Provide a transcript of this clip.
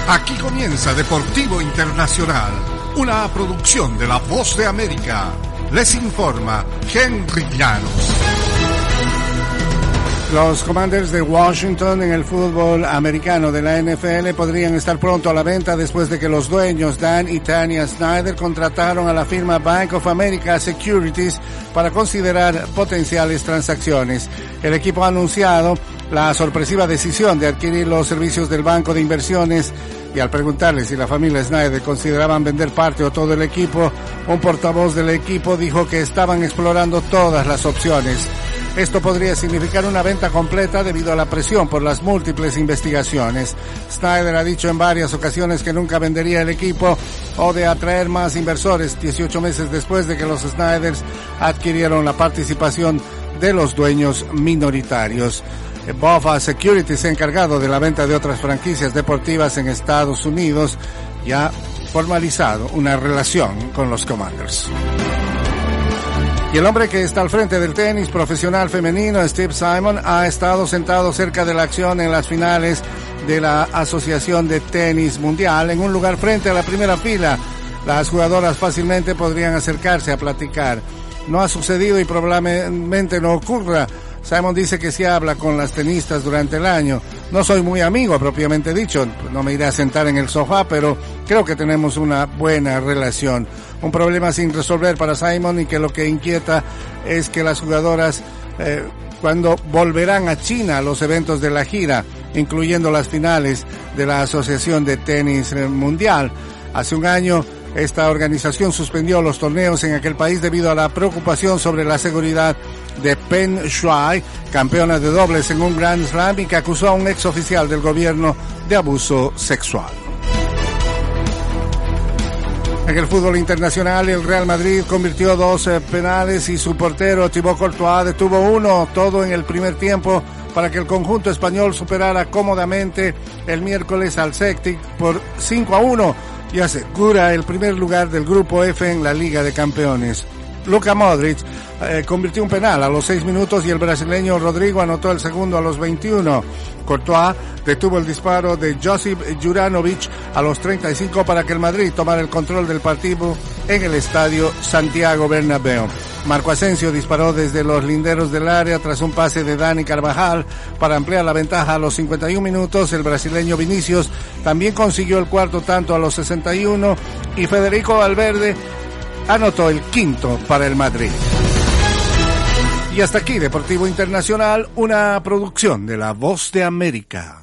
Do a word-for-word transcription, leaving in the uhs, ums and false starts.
Aquí comienza Deportivo Internacional, una producción de La Voz de América. Les informa Henry Llanos. Los Commanders de Washington en el fútbol americano de la N F L podrían estar pronto a la venta después de que los dueños Dan y Tanya Snyder contrataron a la firma Bank of America Securities para considerar potenciales transacciones. El equipo ha anunciado la sorpresiva decisión de adquirir los servicios del banco de inversiones y al preguntarle si la familia Snyder consideraban vender parte o todo el equipo, un portavoz del equipo dijo que estaban explorando todas las opciones. Esto podría significar una venta completa debido a la presión por las múltiples investigaciones. Snyder ha dicho en varias ocasiones que nunca vendería el equipo o de atraer más inversores dieciocho meses después de que los Snyders adquirieron la participación de los dueños minoritarios. B O F A Securities, encargado de la venta de otras franquicias deportivas en Estados Unidos, ya ha formalizado una relación con los Commanders. Y el hombre que está al frente del tenis profesional femenino, Steve Simon, ha estado sentado cerca de la acción en las finales de la Asociación de Tenis Mundial, en un lugar frente a la primera fila. Las jugadoras fácilmente podrían acercarse a platicar. No ha sucedido y probablemente no ocurra. Simon dice que sí habla con las tenistas durante el año. No soy muy amigo, propiamente dicho, no me iré a sentar en el sofá, pero creo que tenemos una buena relación. Un problema sin resolver para Simon y que lo que inquieta es que las jugadoras, eh, cuando volverán a China a los eventos de la gira, incluyendo las finales de la Asociación de Tenis Mundial. Hace un año, esta organización suspendió los torneos en aquel país debido a la preocupación sobre la seguridad de Peng Shuai, campeona de dobles en un Grand Slam y que acusó a un ex oficial del gobierno de abuso sexual. En el fútbol internacional, el Real Madrid convirtió dos eh, penales y su portero Thibaut Courtois detuvo uno, todo en el primer tiempo, para que el conjunto español superara cómodamente el miércoles al Celtic por cinco a uno y asegura el primer lugar del Grupo F en la Liga de Campeones. Luka Modric eh, convirtió un penal a los seis minutos y el brasileño Rodrigo anotó el segundo a los veintiuno. Courtois detuvo el disparo de Josip Juranovic a los treinta y cinco para que el Madrid tomara el control del partido en el estadio Santiago Bernabéu. Marco Asensio disparó desde los linderos del área tras un pase de Dani Carvajal para ampliar la ventaja a los cincuenta y un minutos. El brasileño Vinicius también consiguió el cuarto tanto a los sesenta y uno y Federico Valverde anotó el quinto para el Madrid. Y hasta aquí Deportivo Internacional, una producción de La Voz de América.